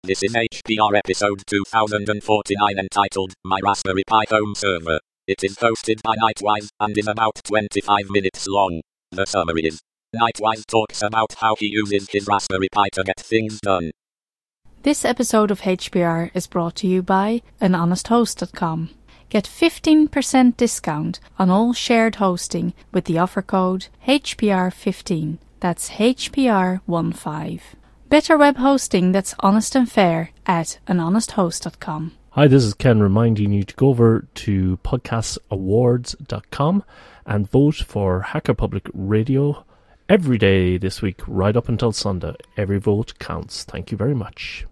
This is HPR episode 2049 entitled My Raspberry Pi Home Server. It is hosted by Nightwise and is about 25 minutes long. The summary is, Nightwise talks about how he uses his Raspberry Pi to get things done. This episode of HPR is brought to you by anhonesthost.com. Get 15% discount on all shared hosting with the offer code HPR15. That's HPR15. Better web hosting that's honest and fair at anhonesthost.com. Hi, this is Ken reminding you to go over to podcastawards.com and vote for Hacker Public Radio every day this week, right up until Sunday. Every vote counts. Thank you very much.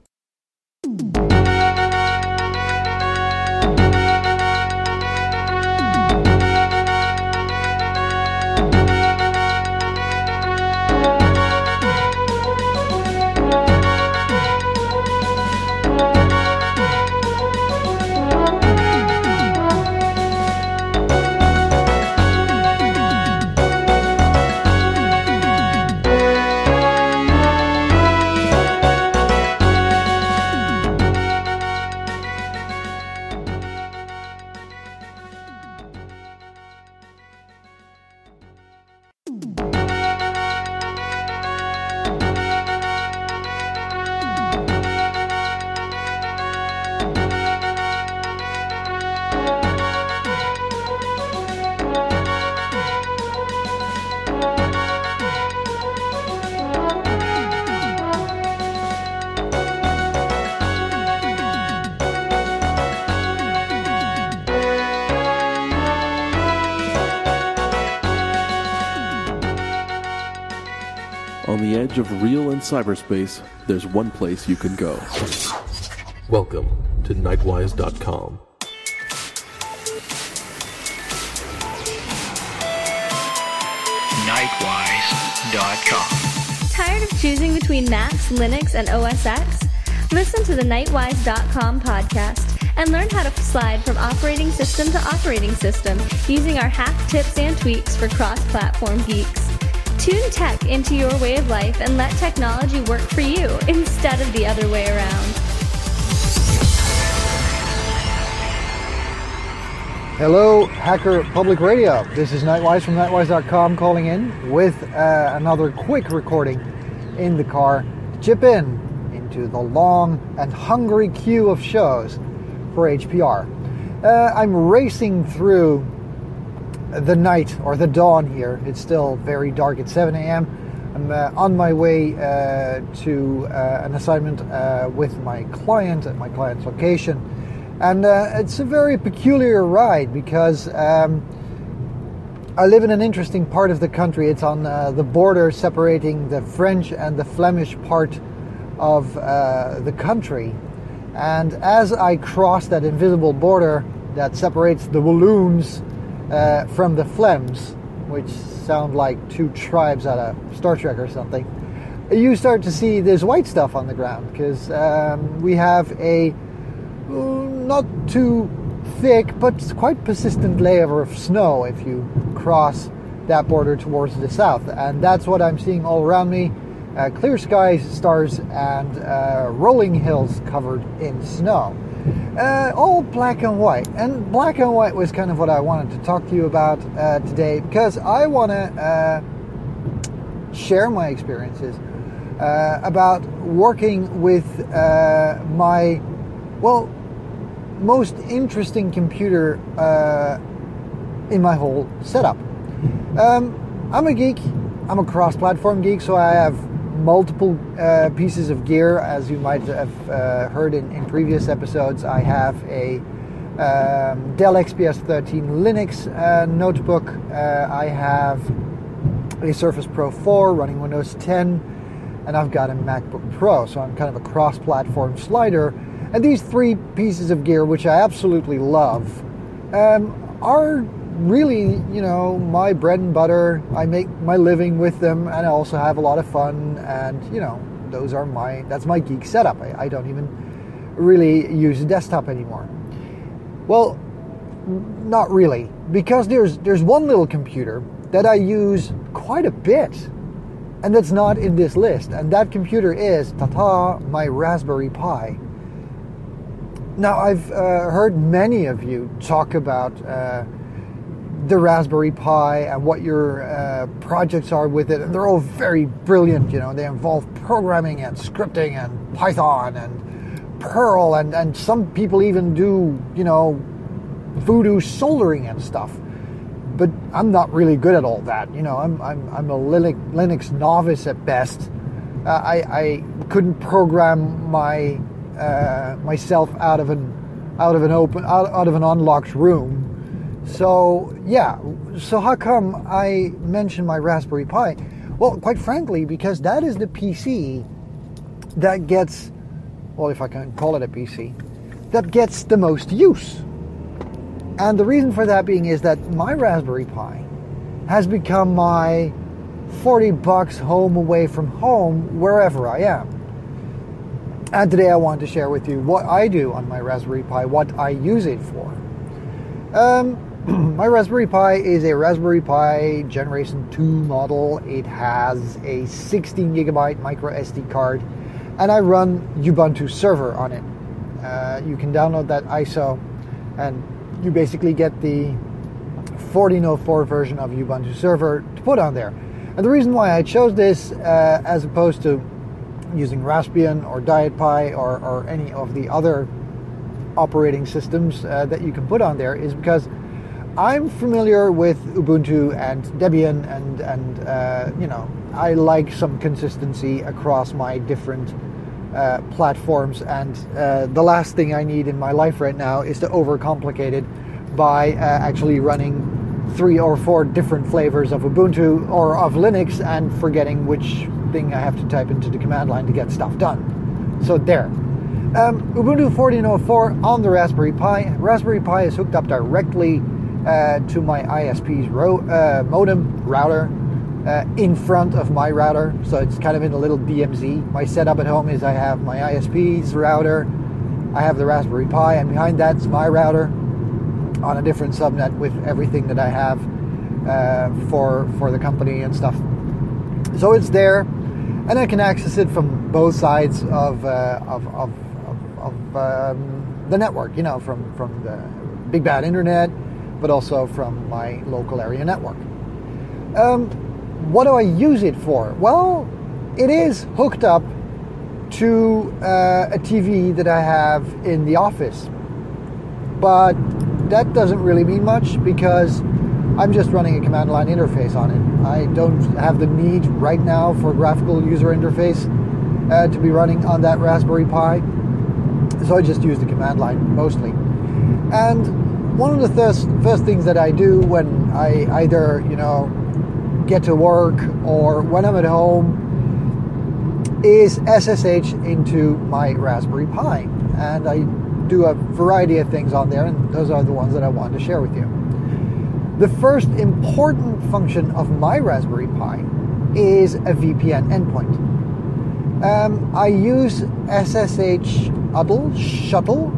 On the edge of real and cyberspace, there's one place you can go. Welcome to Nightwise.com. Nightwise.com. Tired of choosing between Macs, Linux, and OS X? Listen to the Nightwise.com podcast and learn how to slide from operating system to operating system using our hack tips and tweaks for cross-platform geeks. Tune tech into your way of life and let technology work for you instead of the other way around. Hello, Hacker Public Radio. This is Nightwise from Nightwise.com calling in with another quick recording in the car to chip into the long and hungry queue of shows for HPR. I'm racing through the night or the dawn here. It's still very dark at 7 a.m. I'm on my way to an assignment with my client at my client's location, and it's a very peculiar ride because I live in an interesting part of the country. It's on the border separating the French and the Flemish part of the country, and as I cross that invisible border that separates the Walloons from the Flems, which sound like two tribes out of Star Trek or something, you start to see there's white stuff on the ground because we have a not too thick but quite persistent layer of snow if you cross that border towards the south, and that's what I'm seeing all around me. Clear skies, stars, and rolling hills covered in snow. All black and white. And black and white was kind of what I wanted to talk to you about today, because I want to share my experiences about working with my, most interesting computer in my whole setup. I'm a geek. I'm a cross-platform geek, so I have multiple pieces of gear, as you might have heard in previous episodes. I have a Dell XPS 13 Linux notebook. I have a Surface Pro 4 running Windows 10, and I've got a MacBook Pro, so I'm kind of a cross-platform slider. And these three pieces of gear, which I absolutely love, are really, my bread and butter. I make my living with them, and I also have a lot of fun, and, that's my geek setup. I don't even really use a desktop anymore. Well, not really, because there's one little computer that I use quite a bit, And that's not in this list. And that computer is, ta-ta, my Raspberry Pi. Now, I've heard many of you talk about the Raspberry Pi and what your projects are with it. And they're all very brilliant, you know. They involve programming and scripting and Python and Perl. And some people even do, you know, voodoo soldering and stuff. But I'm not really good at all that. You know, I'm a Linux novice at best. I couldn't program myself out of an unlocked room. So yeah. So how come I mentioned my Raspberry Pi? Well, quite frankly, because that is the PC that gets, well, if I can call it a PC, that gets the most use. And the reason for that being is that my Raspberry Pi has become my $40 home away from home wherever I am. And today I want to share with you what I do on my Raspberry Pi, what I use it for. My Raspberry Pi is a Raspberry Pi Generation 2 model. It has a 16 gigabyte micro SD card, and I run Ubuntu Server on it. You can download that ISO, and you basically get the 14.04 version of Ubuntu Server to put on there. And the reason why I chose this as opposed to using Raspbian or Diet Pi or any of the other operating systems that you can put on there is because I'm familiar with Ubuntu and Debian and you know, I like some consistency across my different platforms, and the last thing I need in my life right now is to overcomplicate it by actually running 3 or 4 different flavors of Ubuntu or of Linux and forgetting which thing I have to type into the command line to get stuff done. So there. Ubuntu 14.04 on the Raspberry Pi. Raspberry Pi is hooked up directly to my ISP's modem router. In front of my router, so it's kind of in a little DMZ. My setup at home is I have my ISP's router, I have the Raspberry Pi, and behind that's my router on a different subnet with everything that I have for the company and stuff. So it's there, and I can access it from both sides of the network. You know, from the big bad internet, but also from my local area network. What do I use it for? Well, it is hooked up to a TV that I have in the office. But that doesn't really mean much because I'm just running a command line interface on it. I don't have the need right now for graphical user interface to be running on that Raspberry Pi. So I just use the command line mostly. And one of the first things that I do when I either, you know, get to work or when I'm at home is SSH into my Raspberry Pi, and I do a variety of things on there, and those are the ones that I wanted to share with you. The first important function of my Raspberry Pi is a VPN endpoint. I use SSH Shuttle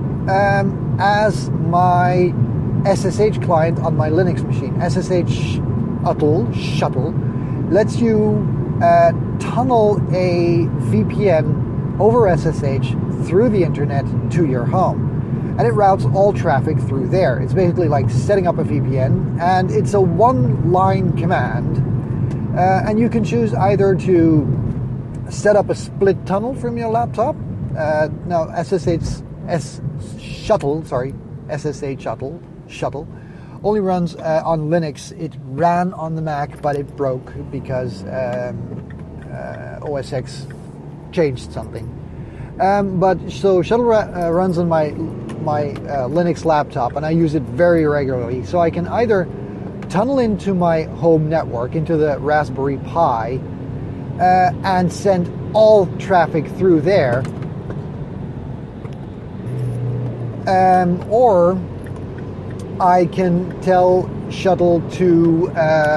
as my SSH client on my Linux machine. SSH Shuttle lets you tunnel a VPN over SSH through the internet to your home, and it routes all traffic through there. It's basically like setting up a VPN, and it's a one-line command, and you can choose either to set up a split tunnel from your laptop. Now SSH Shuttle only runs on Linux. It ran on the Mac, but it broke because OS X changed something. But so Shuttle runs on my Linux laptop, and I use it very regularly. So I can either tunnel into my home network, into the Raspberry Pi, and send all traffic through there, or I can tell Shuttle to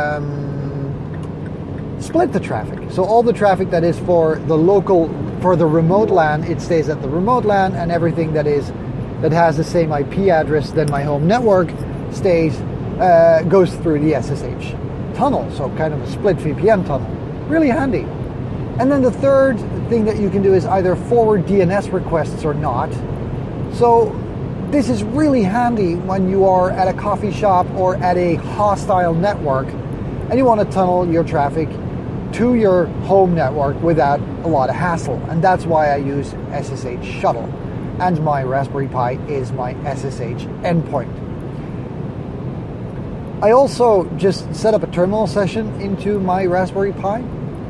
split the traffic. So all the traffic that is for the remote LAN, it stays at the remote LAN, and everything that has the same IP address than my home network goes through the SSH tunnel. So kind of a split VPN tunnel. Really handy. And then the third thing that you can do is either forward DNS requests or not. So this is really handy when you are at a coffee shop or at a hostile network and you want to tunnel your traffic to your home network without a lot of hassle. And that's why I use SSH Shuttle. And my Raspberry Pi is my SSH endpoint. I also just set up a terminal session into my Raspberry Pi.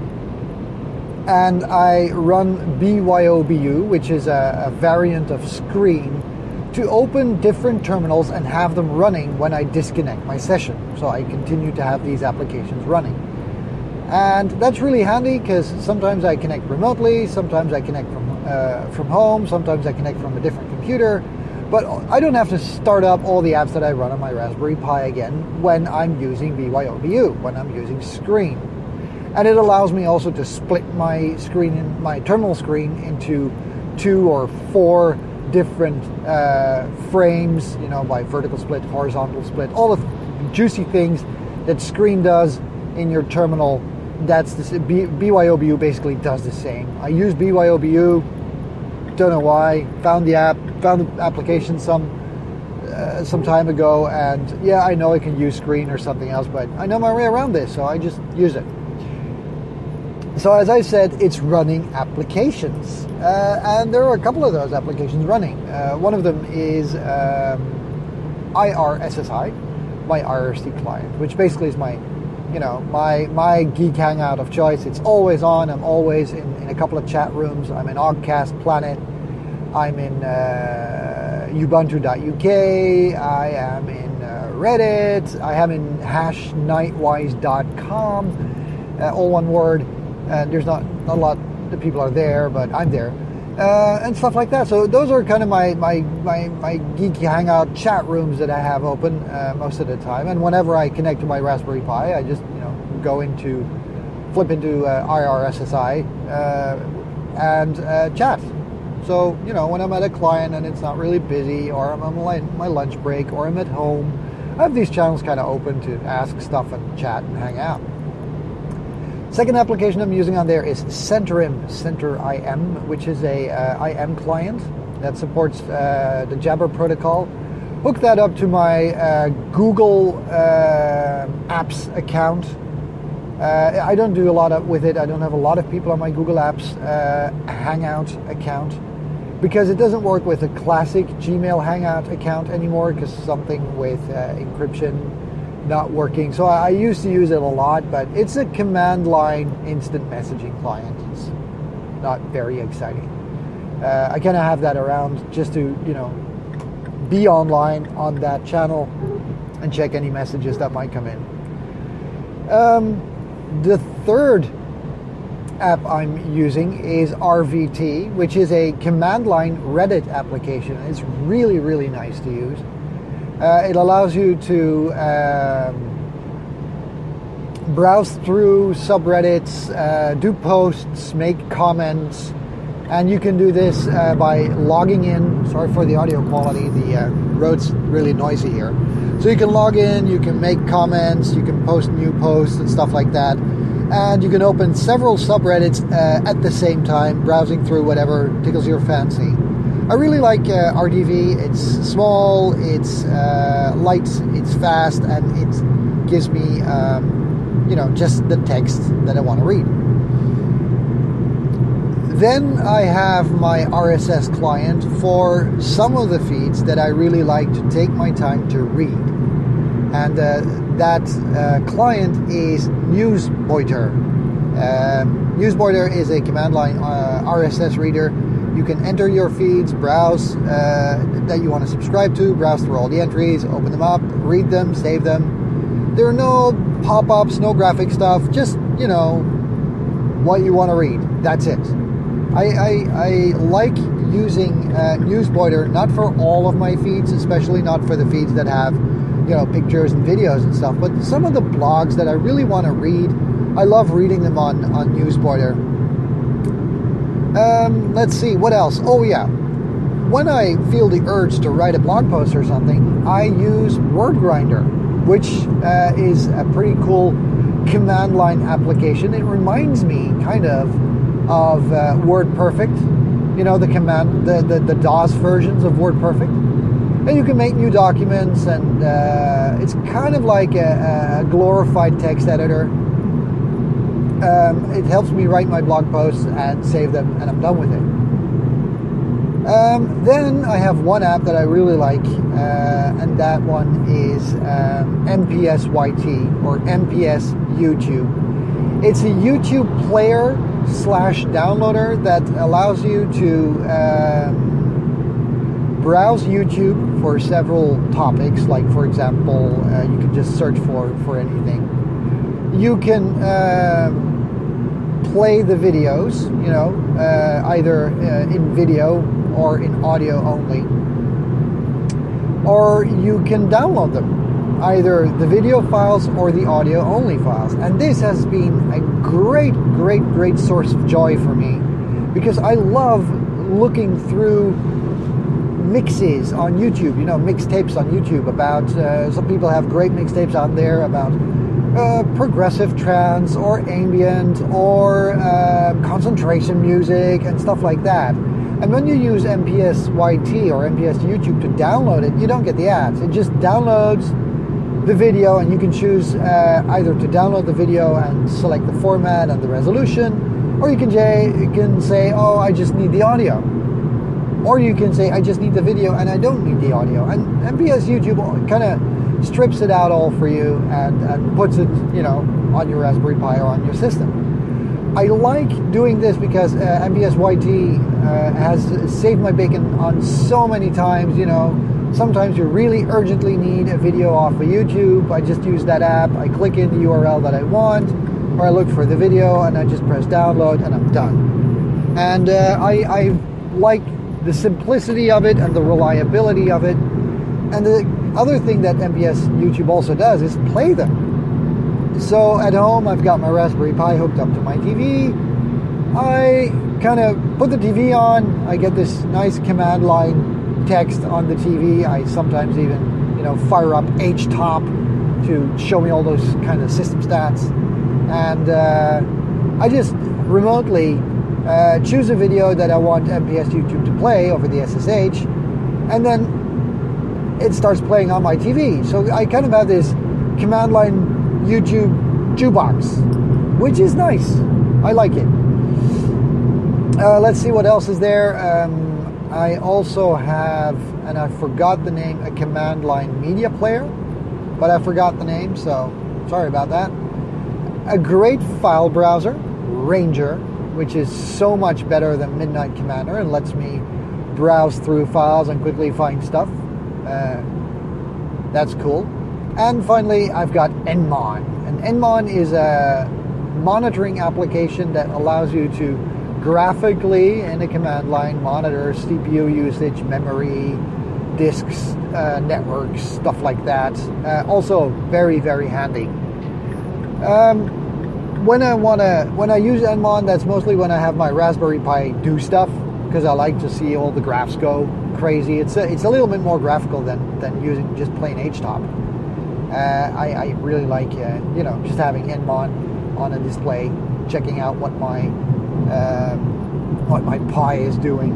And I run BYOBU, which is a variant of Screen, to open different terminals and have them running when I disconnect my session. So I continue to have these applications running. And that's really handy because sometimes I connect remotely, sometimes I connect from home, sometimes I connect from a different computer. But I don't have to start up all the apps that I run on my Raspberry Pi again when I'm using BYOBU, when I'm using Screen. And it allows me also to split my screen, my terminal screen, into 2 or 4 different frames, by vertical split, horizontal split, all the juicy things that Screen does in your terminal. That's BYOBU basically does the same. I use BYOBU, don't know why, found the application some time ago, and yeah, I know I can use Screen or something else, but I know my way around this, so I just use it. So as I said, it's running applications. And there are a couple of those applications running. One of them is IRSSI, my IRC client, which basically is my Geek Hangout of choice. It's always on. I'm always in a couple of chat rooms. I'm in Ogcast Planet. I'm in Ubuntu.uk. I am in Reddit. I am in #nightwise.com. All one word. And there's not a lot of people are there, but I'm there, and stuff like that. So those are kind of my geeky hangout chat rooms that I have open most of the time. And whenever I connect to my Raspberry Pi, I just flip into IRSSI and chat. So when I'm at a client and it's not really busy, or I'm on my lunch break, or I'm at home, I have these channels kind of open to ask stuff and chat and hang out. Second application I'm using on there is CenterIM, which is a IM client that supports the Jabber protocol. Hook that up to my Google Apps account. I don't do a lot with it. I don't have a lot of people on my Google Apps Hangout account because it doesn't work with a classic Gmail Hangout account anymore because something with encryption not working. So I used to use it a lot, but it's a command line instant messaging client. It's not very exciting. I kind of have that around just to, be online on that channel and check any messages that might come in. The third app I'm using is RVT, which is a command line Reddit application. It's really, really nice to use. It allows you to browse through subreddits, do posts, make comments, and you can do this by logging in. Sorry for the audio quality, the road's really noisy here. So you can log in, you can make comments, you can post new posts and stuff like that, and you can open several subreddits at the same time, browsing through whatever tickles your fancy. I really like RDV. It's small, it's light, it's fast, and it gives me, just the text that I want to read. Then I have my RSS client for some of the feeds that I really like to take my time to read. And that client is Newsboiter. Newsboiter is a command line RSS reader. You can enter your feeds, browse that you want to subscribe to, browse through all the entries, open them up, read them, save them. There are no pop-ups, no graphic stuff, just, what you want to read. That's it. I like using Newsboiter, not for all of my feeds, especially not for the feeds that have, pictures and videos and stuff, but some of the blogs that I really want to read, I love reading them on Newsboiter. Let's see, what else? Oh yeah, when I feel the urge to write a blog post or something, I use WordGrinder, which is a pretty cool command line application. It reminds me kind of WordPerfect, you know, the DOS versions of WordPerfect. And you can make new documents, and it's kind of like a glorified text editor. It helps me write my blog posts and save them, and I'm done with it. Then I have one app that I really like, and that one is MPSYT, or MPS YouTube. It's a YouTube player / downloader that allows you to browse YouTube for several topics. Like, for example, you can just search for anything. You can play the videos, you know, either in video or in audio only. Or you can download them, either the video files or the audio only files. And this has been a great source of joy for me, because I love looking through mixes on YouTube, you know, mixtapes on YouTube about, some people have great mixtapes out there about progressive trance or ambient or concentration music and stuff like that. And when you use MPSYT or MPS YouTube to download it, you don't get the ads. It just downloads the video, and you can choose either to download the video and select the format and the resolution, or you can say, oh, I just need the audio. Or you can say, I just need the video and I don't need the audio. And MPS YouTube kind of strips it out all for you and puts it, you know, on your Raspberry Pi or on your system. I like doing this because MPSYT has saved my bacon on so many times, you know. Sometimes you really urgently need a video off of YouTube. I just use that app. I click in the URL that I want, or I look for the video and I just press download and I'm done. And I like the simplicity of it and the reliability of it. And the other thing that MPS YouTube also does is play them. So at home, I've got my Raspberry Pi hooked up to my TV. I kind of put the TV on. I get this nice command line text on the TV. I sometimes even, you know, fire up HTOP to show me all those kind of system stats. And I just remotely choose a video that I want MPS YouTube to play over the SSH, and then it starts playing on my TV. So I kind of have this command line YouTube jukebox, which is nice. I like it. Let's see what else is there. I also have, and I forgot the name, a command line media player, but I forgot the name, so sorry about that. A great file browser, Ranger, which is so much better than Midnight Commander and lets me browse through files and quickly find stuff. That's cool. And finally, I've got Nmon. And Nmon is a monitoring application that allows you to graphically, in a command line, monitor CPU usage, memory, disks, networks, stuff like that. Also very, very handy. When I use Nmon, that's mostly when I have my Raspberry Pi do stuff, because I like to see all the graphs go crazy. It's a little bit more graphical than using just plain HTOP. I really like just having Nmon on a display, checking out what my Pi is doing.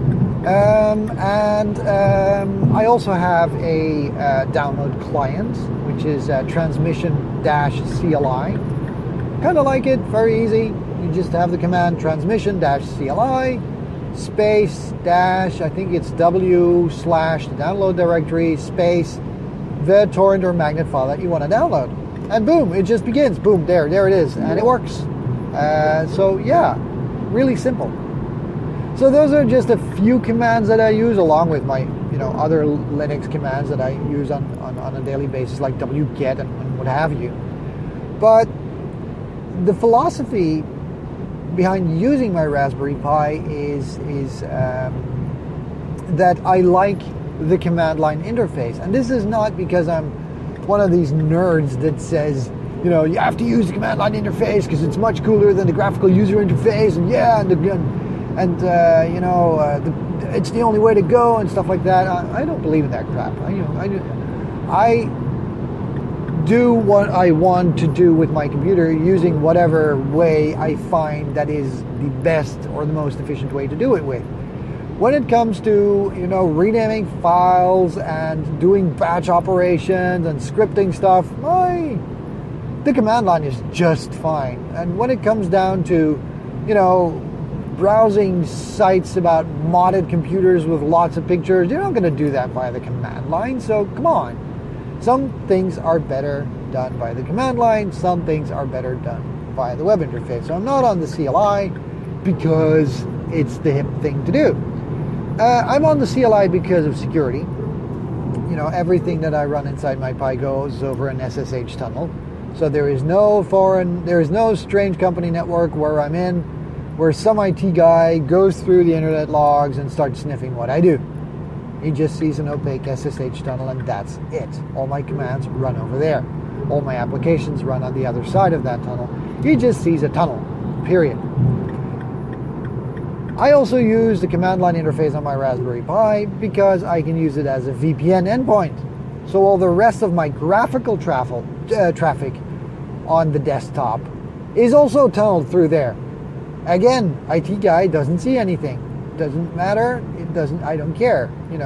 I also have a download client, which is transmission-CLI. Kind of like it, very easy. You just have the command transmission-CLI space dash, I think it's W/ the download directory space the torrent or magnet file that you want to download, and boom, it just begins. Boom, there it is, and it works. So yeah, really simple. So those are just a few commands that I use, along with my other Linux commands that I use on a daily basis, like wget and what have you. But the philosophy behind using my Raspberry Pi is that I like the command line interface. And this is not because I'm one of these nerds that says, you have to use the command line interface because it's much cooler than the graphical user interface, and it's the only way to go and stuff like that. I don't believe in that crap. I do what I want to do with my computer using whatever way I find that is the best or the most efficient way to do it with. When it comes to, renaming files and doing batch operations and scripting stuff, the command line is just fine. And when it comes down to, browsing sites about modded computers with lots of pictures, you're not going to do that via the command line, so come on. Some things are better done by the command line, some things are better done via the web interface. So I'm not on the CLI because it's the hip thing to do. I'm on the CLI because of security. Everything that I run inside my Pi goes over an SSH tunnel. So there is no strange company network where I'm in, where some IT guy goes through the internet logs and starts sniffing what I do. He just sees an opaque SSH tunnel and that's it. All my commands run over there. All my applications run on the other side of that tunnel. He just sees a tunnel, period. I also use the command line interface on my Raspberry Pi because I can use it as a VPN endpoint. So all the rest of my graphical traffic on the desktop is also tunneled through there. Again, IT guy doesn't see anything. Doesn't matter. I don't care.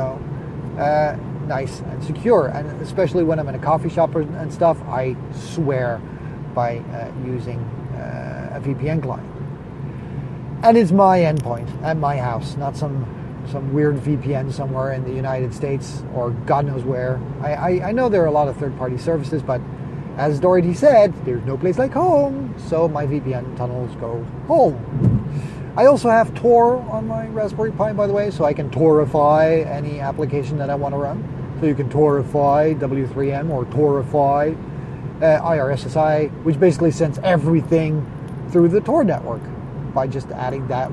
Nice and secure. And especially when I'm in a coffee shop and stuff, I swear by using a VPN client. And it's my endpoint at my house, not some weird VPN somewhere in the United States or God knows where. I know there are a lot of third-party services, but as Doherty said, there's no place like home, so my VPN tunnels go home. I also have Tor on my Raspberry Pi, by the way, so I can Torify any application that I want to run. So you can Torify W3M or Torify IRSSI, which basically sends everything through the Tor network by just adding that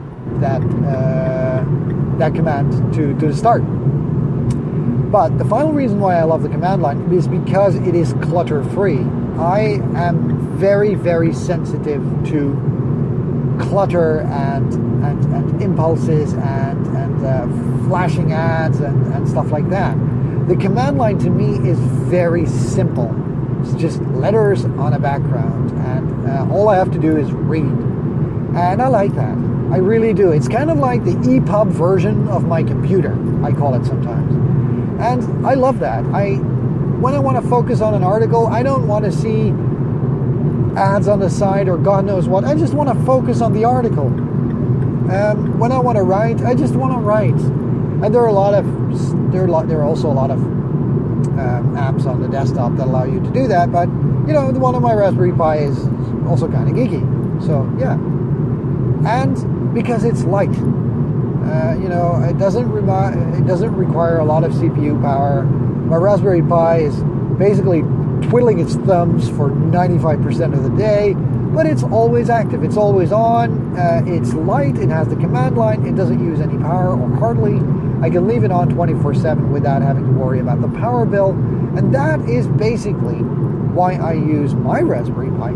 command to the start. But the final reason why I love the command line is because it is clutter-free. I am very, very sensitive to clutter and impulses and flashing ads and stuff like that. The command line to me is very simple. It's just letters on a background, and all I have to do is read. And I like that. I really do. It's kind of like the EPUB version of my computer, I call it sometimes. And I love that. When I want to focus on an article, I don't want to see ads on the side or God knows what. I just want to focus on the article. When I want to write, I just want to write. And there are also a lot of apps on the desktop that allow you to do that. But the one on my Raspberry Pi is also kind of geeky. So yeah. And because it's light. It doesn't require a lot of CPU power. My Raspberry Pi is basically twiddling its thumbs for 95% of the day, but it's always active. It's always on. It's light. It has the command line. It doesn't use any power or hardly. I can leave it on 24/7 without having to worry about the power bill, and that is basically why I use my Raspberry Pi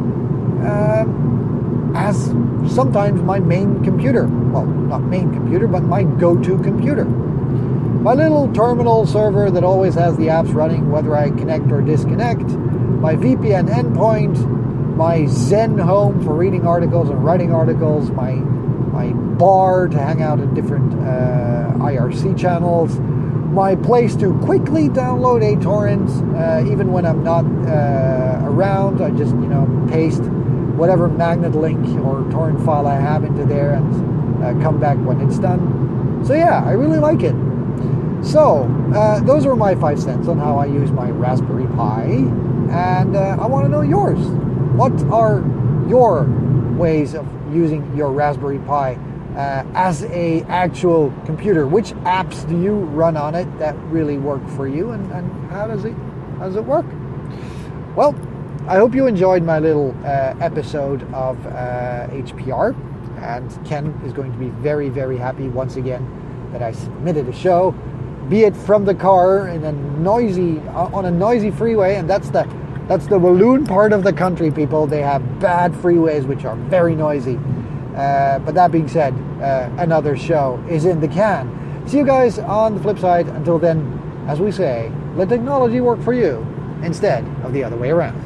as sometimes my main computer. Well, not main computer, but my go-to computer. My little terminal server that always has the apps running whether I connect or disconnect. My VPN endpoint. My Zen home for reading articles and writing articles. My bar to hang out in different IRC channels. My place to quickly download a torrent even when I'm not around. I just, paste whatever magnet link or torrent file I have into there and come back when it's done. So yeah, I really like it. So those are my 5 cents on how I use my Raspberry Pi, and I want to know yours. What are your ways of using your Raspberry Pi as a actual computer? Which apps do you run on it that really work for you, and how does it work? Well, I hope you enjoyed my little episode of HPR, and Ken is going to be very, very happy once again that I submitted a show, be it from the car on a noisy freeway, and that's the Walloon part of the country, people. They have bad freeways which are very noisy. But that being said, another show is in the can. See you guys on the flip side. Until then, as we say, let technology work for you, instead of the other way around.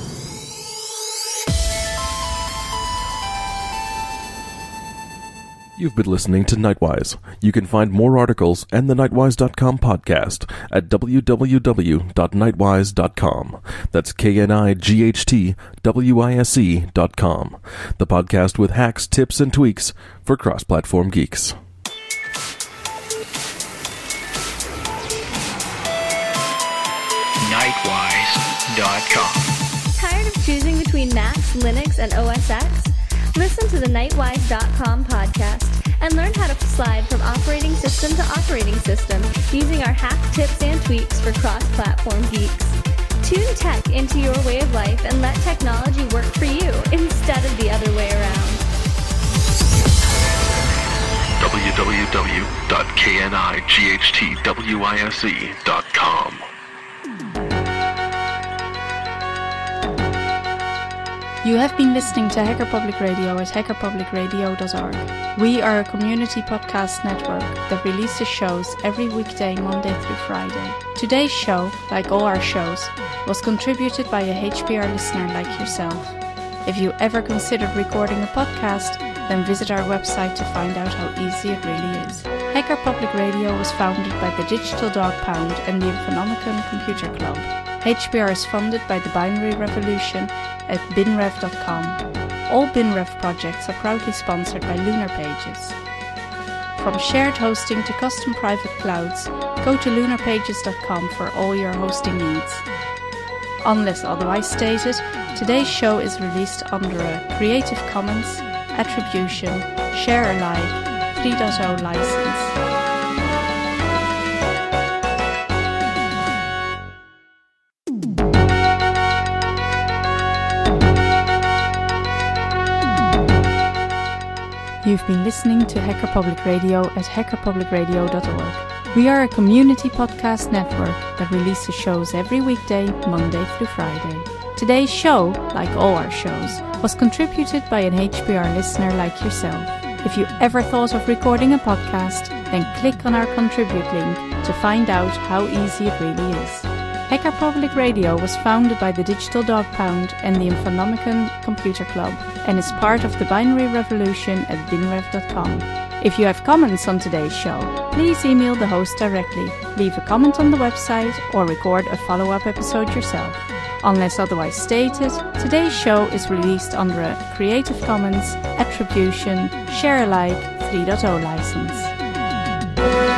You've been listening to Nightwise. You can find more articles and the Nightwise.com podcast at www.nightwise.com. That's KNIGHTWISE.com. The podcast with hacks, tips, and tweaks for cross-platform geeks. Nightwise.com. Tired of choosing between Macs, Linux, and OS X? Listen to the Nightwise.com podcast and learn how to slide from operating system to operating system using our hack tips and tweaks for cross-platform geeks. Tune tech into your way of life and let technology work for you instead of the other way around. www.kniGHTWISE.com. You have been listening to Hacker Public Radio at hackerpublicradio.org. We are a community podcast network that releases shows every weekday, Monday through Friday. Today's show, like all our shows, was contributed by a HPR listener like yourself. If you ever considered recording a podcast, then visit our website to find out how easy it really is. Hacker Public Radio was founded by the Digital Dog Pound and the Infonomicon Computer Club. HPR is funded by the Binary Revolution at binrev.com. All BinRev projects are proudly sponsored by Lunar Pages. From shared hosting to custom private clouds, go to lunarpages.com for all your hosting needs. Unless otherwise stated, today's show is released under a Creative Commons Attribution Share Alike 3.0 license. You've been listening to Hacker Public Radio at hackerpublicradio.org. We are a community podcast network that releases shows every weekday, Monday through Friday. Today's show, like all our shows, was contributed by an HPR listener like yourself. If you ever thought of recording a podcast, then click on our contribute link to find out how easy it really is. Hacker Public Radio was founded by the Digital Dog Pound and the Infonomicon Computer Club and is part of the Binary Revolution at binrev.com. If you have comments on today's show, please email the host directly, leave a comment on the website, or record a follow-up episode yourself. Unless otherwise stated, today's show is released under a Creative Commons Attribution Share Alike 3.0 license.